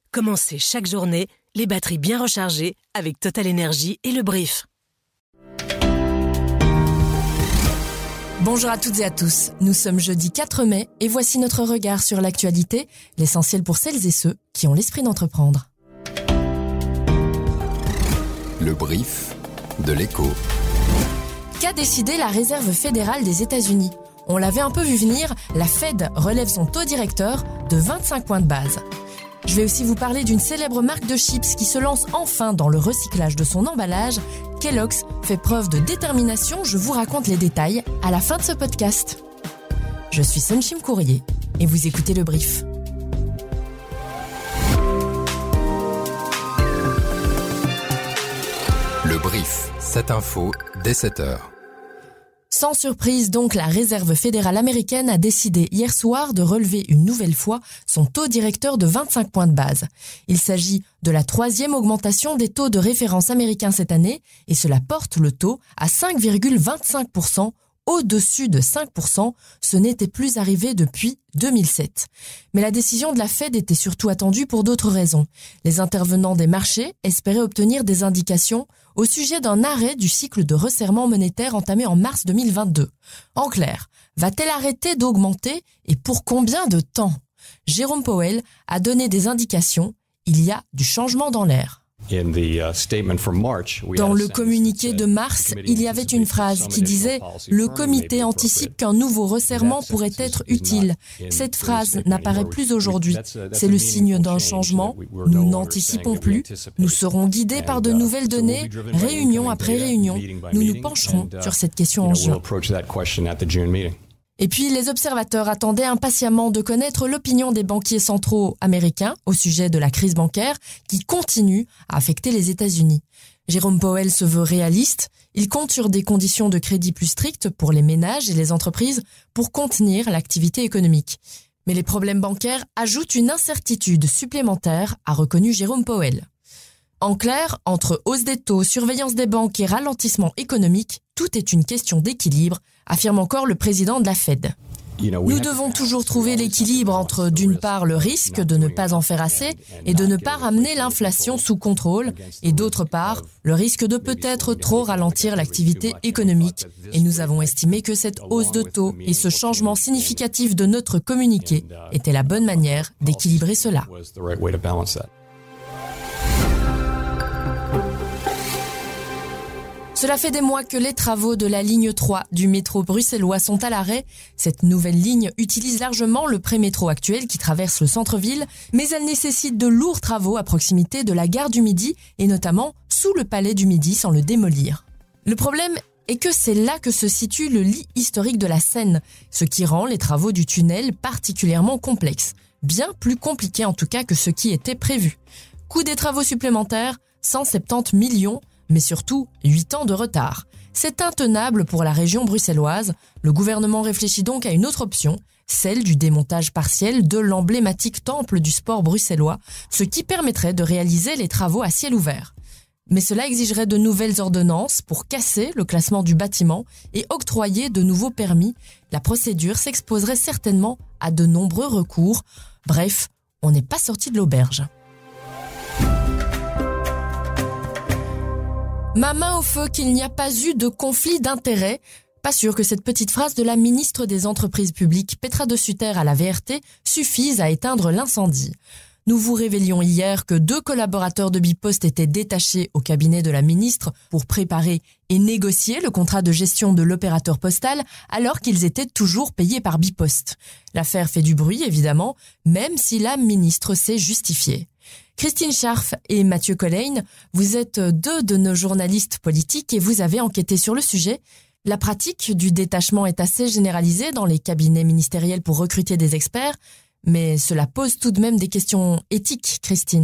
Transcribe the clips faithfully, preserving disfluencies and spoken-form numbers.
Commencez chaque journée les batteries bien rechargées avec Total Energy et le Brief. Bonjour à toutes et à tous, nous sommes jeudi quatre mai et voici notre regard sur l'actualité, l'essentiel pour celles et ceux qui ont l'esprit d'entreprendre. Le Brief de l'Écho. Qu'a décidé la Réserve fédérale des États-Unis ? On l'avait un peu vu venir, la Fed relève son taux directeur de vingt-cinq points de base. Je vais aussi vous parler d'une célèbre marque de chips qui se lance enfin dans le recyclage de son emballage. Kellogg's fait preuve de détermination, je vous raconte les détails à la fin de ce podcast. Je suis Sunshim Courrier et vous écoutez Le Brief. Le Brief, cette info dès sept heures. Sans surprise donc, la Réserve fédérale américaine a décidé hier soir de relever une nouvelle fois son taux directeur de vingt-cinq points de base. Il s'agit de la troisième augmentation des taux de référence américains cette année et cela porte le taux à cinq virgule vingt-cinq pour cent, au-dessus de cinq pour cent. Ce n'était plus arrivé depuis deux mille sept. Mais la décision de la Fed était surtout attendue pour d'autres raisons. Les intervenants des marchés espéraient obtenir des indications au sujet d'un arrêt du cycle de resserrement monétaire entamé en mars deux mille vingt-deux. En clair, va-t-elle arrêter d'augmenter et pour combien de temps ? Jérôme Powell a donné des indications. Il y a du changement dans l'air. Dans le communiqué de mars, il y avait une phrase qui disait « Le comité anticipe qu'un nouveau resserrement pourrait être utile ». Cette phrase n'apparaît plus aujourd'hui. C'est le signe d'un changement. Nous n'anticipons plus. Nous serons guidés par de nouvelles données. Réunion après réunion, nous nous pencherons sur cette question en juin. Et puis, les observateurs attendaient impatiemment de connaître l'opinion des banquiers centraux américains au sujet de la crise bancaire qui continue à affecter les États-Unis. Jérôme Powell se veut réaliste. Il compte sur des conditions de crédit plus strictes pour les ménages et les entreprises pour contenir l'activité économique. Mais les problèmes bancaires ajoutent une incertitude supplémentaire, a reconnu Jérôme Powell. En clair, entre hausse des taux, surveillance des banques et ralentissement économique, tout est une question d'équilibre, affirme encore le président de la Fed. Nous devons toujours trouver l'équilibre entre, d'une part, le risque de ne pas en faire assez et de ne pas ramener l'inflation sous contrôle, et d'autre part, le risque de peut-être trop ralentir l'activité économique. Et nous avons estimé que cette hausse de taux et ce changement significatif de notre communiqué étaient la bonne manière d'équilibrer cela. Cela fait des mois que les travaux de la ligne trois du métro bruxellois sont à l'arrêt. Cette nouvelle ligne utilise largement le pré-métro actuel qui traverse le centre-ville, mais elle nécessite de lourds travaux à proximité de la gare du Midi et notamment sous le palais du Midi sans le démolir. Le problème est que c'est là que se situe le lit historique de la Seine, ce qui rend les travaux du tunnel particulièrement complexes, bien plus compliqués en tout cas que ce qui était prévu. Coût des travaux supplémentaires, cent soixante-dix millions, mais surtout huit ans de retard. C'est intenable pour la région bruxelloise. Le gouvernement réfléchit donc à une autre option, celle du démontage partiel de l'emblématique temple du sport bruxellois, ce qui permettrait de réaliser les travaux à ciel ouvert. Mais cela exigerait de nouvelles ordonnances pour casser le classement du bâtiment et octroyer de nouveaux permis. La procédure s'exposerait certainement à de nombreux recours. Bref, on n'est pas sorti de l'auberge. Ma main au feu qu'il n'y a pas eu de conflit d'intérêts. Pas sûr que cette petite phrase de la ministre des Entreprises publiques, Petra de Sutter à la V R T, suffise à éteindre l'incendie. Nous vous révélions hier que deux collaborateurs de Bipost étaient détachés au cabinet de la ministre pour préparer et négocier le contrat de gestion de l'opérateur postal alors qu'ils étaient toujours payés par Bipost. L'affaire fait du bruit, évidemment, même si la ministre s'est justifiée. Christine Scharf et Mathieu Collein, vous êtes deux de nos journalistes politiques et vous avez enquêté sur le sujet. La pratique du détachement est assez généralisée dans les cabinets ministériels pour recruter des experts, mais cela pose tout de même des questions éthiques, Christine.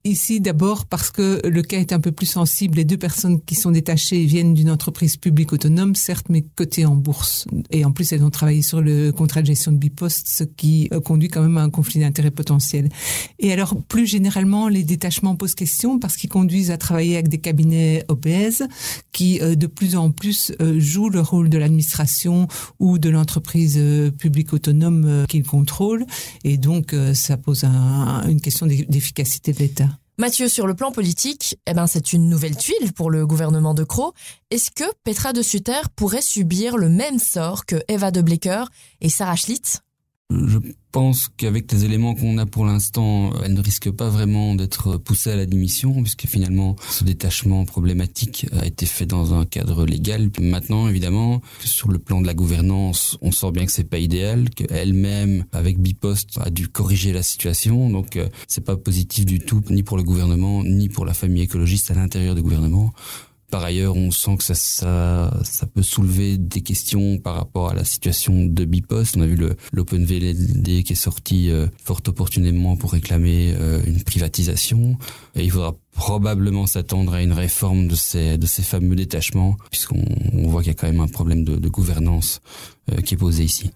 Ici, d'abord, parce que le cas est un peu plus sensible. Les deux personnes qui sont détachées viennent d'une entreprise publique autonome, certes, mais cotée en bourse. Et en plus, elles ont travaillé sur le contrat de gestion de Bipost, ce qui conduit quand même à un conflit d'intérêts potentiel. Et alors, plus généralement, les détachements posent question parce qu'ils conduisent à travailler avec des cabinets obèses qui, de plus en plus, jouent le rôle de l'administration ou de l'entreprise publique autonome qu'ils contrôlent. Et donc, ça pose un, une question d'efficacité de l'État. Mathieu, sur le plan politique, eh ben, c'est une nouvelle tuile pour le gouvernement de Croo. Est-ce que Petra de Sutter pourrait subir le même sort que Eva de Bleker et Sarah Schlitz ? Je pense qu'avec les éléments qu'on a pour l'instant, elle ne risque pas vraiment d'être poussée à la démission, puisque finalement, ce détachement problématique a été fait dans un cadre légal. Maintenant, évidemment, sur le plan de la gouvernance, on sent bien que c'est pas idéal, qu'elle-même, avec Bipost, a dû corriger la situation. Donc, c'est pas positif du tout, ni pour le gouvernement, ni pour la famille écologiste à l'intérieur du gouvernement. Par ailleurs, on sent que ça, ça, ça peut soulever des questions par rapport à la situation de Bipost. On a vu le, l'Open V L D qui est sorti euh, fort opportunément pour réclamer euh, une privatisation. Et il faudra probablement s'attendre à une réforme de ces, de ces fameux détachements, puisqu'on on voit qu'il y a quand même un problème de, de gouvernance euh, qui est posé ici.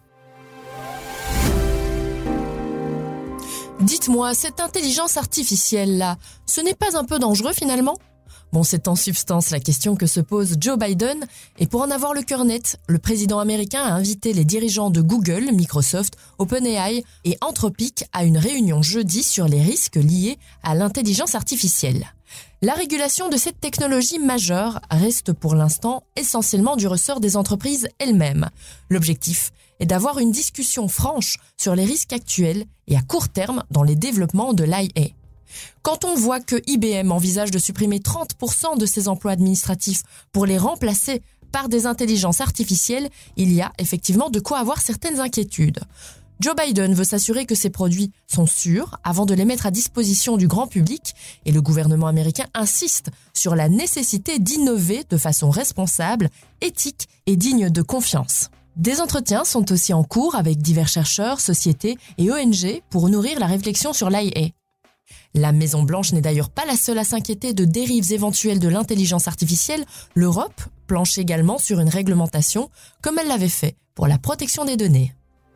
Dites-moi, cette intelligence artificielle-là, ce n'est pas un peu dangereux finalement ? Bon, c'est en substance la question que se pose Joe Biden. Et pour en avoir le cœur net, le président américain a invité les dirigeants de Google, Microsoft, OpenAI et Anthropic à une réunion jeudi sur les risques liés à l'intelligence artificielle. La régulation de cette technologie majeure reste pour l'instant essentiellement du ressort des entreprises elles-mêmes. L'objectif est d'avoir une discussion franche sur les risques actuels et à court terme dans les développements de l'A I. Quand on voit que I B M envisage de supprimer trente pour cent de ses emplois administratifs pour les remplacer par des intelligences artificielles, il y a effectivement de quoi avoir certaines inquiétudes. Joe Biden veut s'assurer que ces produits sont sûrs avant de les mettre à disposition du grand public et le gouvernement américain insiste sur la nécessité d'innover de façon responsable, éthique et digne de confiance. Des entretiens sont aussi en cours avec divers chercheurs, sociétés et O N G pour nourrir la réflexion sur l'A I. La Maison-Blanche n'est d'ailleurs pas la seule à s'inquiéter de dérives éventuelles de l'intelligence artificielle. L'Europe planche également sur une réglementation, comme elle l'avait fait pour la protection des données.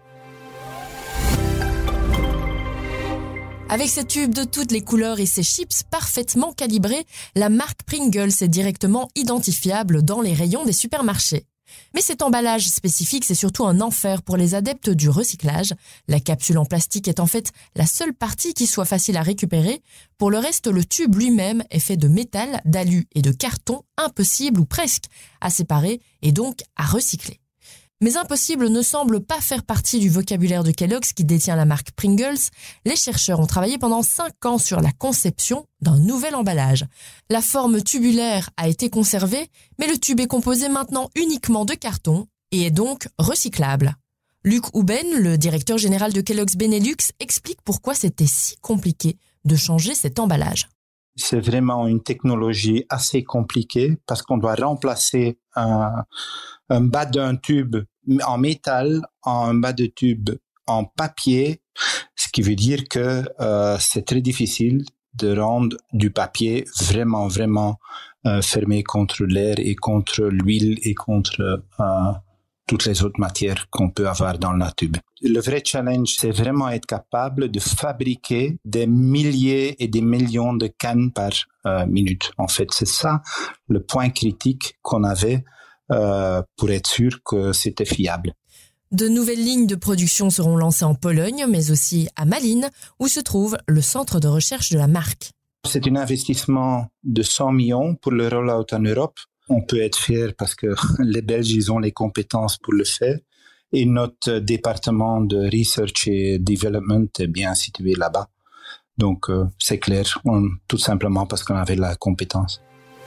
Avec ses tubes de toutes les couleurs et ses chips parfaitement calibrés, la marque Pringles est directement identifiable dans les rayons des supermarchés. Mais cet emballage spécifique, c'est surtout un enfer pour les adeptes du recyclage. La capsule en plastique est en fait la seule partie qui soit facile à récupérer. Pour le reste, le tube lui-même est fait de métal, d'alu et de carton, impossible ou presque à séparer et donc à recycler. Mais impossible ne semble pas faire partie du vocabulaire de Kellogg's qui détient la marque Pringles. Les chercheurs ont travaillé pendant cinq ans sur la conception d'un nouvel emballage. La forme tubulaire a été conservée, mais le tube est composé maintenant uniquement de carton et est donc recyclable. Luc Houben, le directeur général de Kellogg's Benelux, explique pourquoi c'était si compliqué de changer cet emballage. C'est vraiment une technologie assez compliquée parce qu'on doit remplacer un, un bas d'un tube en métal en un bas de tube en papier, ce qui veut dire que euh, c'est très difficile de rendre du papier vraiment, vraiment euh, fermé contre l'air et contre l'huile et contre euh, toutes les autres matières qu'on peut avoir dans la tube. Le vrai challenge, c'est vraiment être capable de fabriquer des milliers et des millions de cannes par euh, minute. En fait, c'est ça le point critique qu'on avait euh, pour être sûr que c'était fiable. De nouvelles lignes de production seront lancées en Pologne, mais aussi à Malines, où se trouve le centre de recherche de la marque. C'est un investissement de cent millions pour le roll-out en Europe. On peut être fier parce que les Belges, ils ont les compétences pour le faire. Et notre département de Research et Development est bien situé là-bas. Donc, euh, c'est clair, on, tout simplement parce qu'on avait la compétence.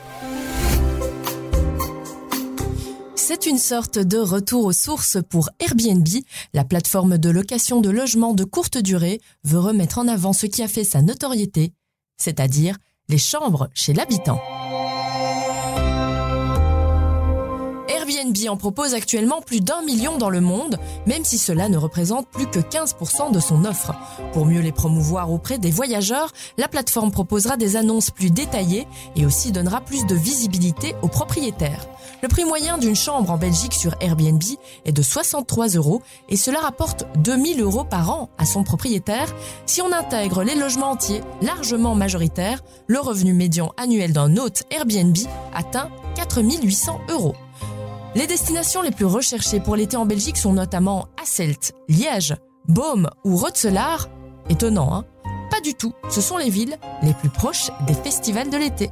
C'est une sorte de retour aux sources pour Airbnb. La plateforme de location de logements de courte durée veut remettre en avant ce qui a fait sa notoriété, c'est-à-dire les chambres chez l'habitant. Airbnb Airbnb en propose actuellement plus d'un million dans le monde, même si cela ne représente plus que quinze pour cent de son offre. Pour mieux les promouvoir auprès des voyageurs, la plateforme proposera des annonces plus détaillées et aussi donnera plus de visibilité aux propriétaires. Le prix moyen d'une chambre en Belgique sur Airbnb est de soixante-trois euros et cela rapporte deux mille euros par an à son propriétaire. Si on intègre les logements entiers, largement majoritaires, le revenu médian annuel d'un hôte Airbnb atteint quatre mille huit cents euros. Les destinations les plus recherchées pour l'été en Belgique sont notamment Hasselt, Liège, Boom ou Rotselaar. Étonnant, hein ? Pas du tout, ce sont les villes les plus proches des festivals de l'été.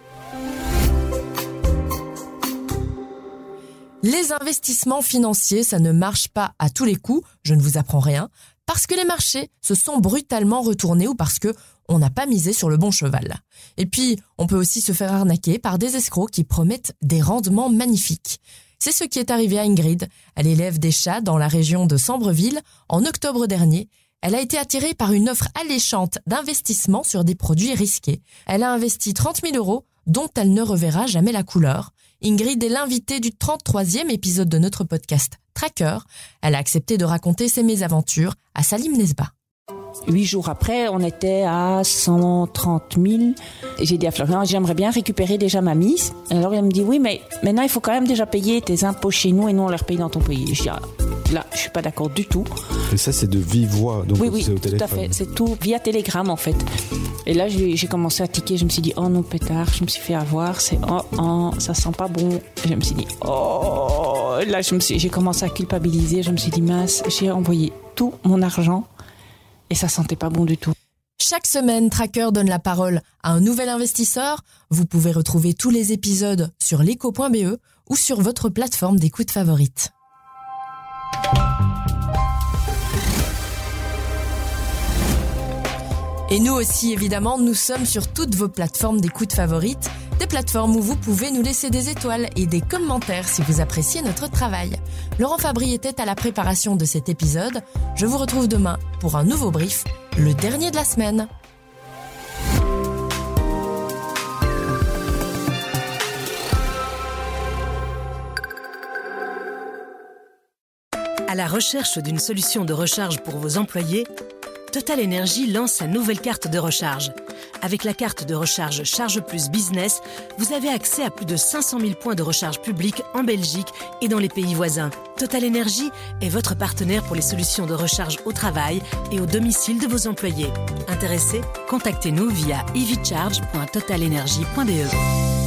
Les investissements financiers, ça ne marche pas à tous les coups, je ne vous apprends rien, parce que les marchés se sont brutalement retournés ou parce que on n'a pas misé sur le bon cheval. Et puis, on peut aussi se faire arnaquer par des escrocs qui promettent des rendements magnifiques. C'est ce qui est arrivé à Ingrid. Elle élève des chats dans la région de Sambreville. En octobre dernier, elle a été attirée par une offre alléchante d'investissement sur des produits risqués. Elle a investi trente mille euros, dont elle ne reverra jamais la couleur. Ingrid est l'invitée du trente-troisième épisode de notre podcast Tracker. Elle a accepté de raconter ses mésaventures à Salim Nesba. Huit jours après, on était à cent trente mille. J'ai dit à Florian, j'aimerais bien récupérer déjà ma mise. Alors il me dit, oui, mais maintenant il faut quand même déjà payer tes impôts chez nous et nous on les repaye dans ton pays. Je dis, ah, là, je suis pas d'accord du tout. Et ça, c'est de vive voix, donc oui, oui, c'est au tout téléphone. à fait. C'est tout via télégramme en fait. Et là, j'ai, j'ai commencé à tiquer. Je me suis dit, oh non, pétard, je me suis fait avoir. C'est oh, oh, ça sent pas bon. Et je me suis dit, oh. Là, je me suis, j'ai commencé à culpabiliser. Je me suis dit, mince, j'ai envoyé tout mon argent. Et ça sentait pas bon du tout. Chaque semaine, Tracker donne la parole à un nouvel investisseur. Vous pouvez retrouver tous les épisodes sur l'éco point b e ou sur votre plateforme d'écoute favorite. Et nous aussi, évidemment, nous sommes sur toutes vos plateformes d'écoute favorites, des plateformes où vous pouvez nous laisser des étoiles et des commentaires si vous appréciez notre travail. Laurent Fabry était à la préparation de cet épisode. Je vous retrouve demain pour un nouveau brief, le dernier de la semaine. À la recherche d'une solution de recharge pour vos employés, Total Energy lance sa nouvelle carte de recharge. Avec la carte de recharge Charge Plus Business, vous avez accès à plus de cinq cent mille points de recharge publics en Belgique et dans les pays voisins. Total Energy est votre partenaire pour les solutions de recharge au travail et au domicile de vos employés. Intéressés ? Contactez-nous via e v charge point total energy point b e.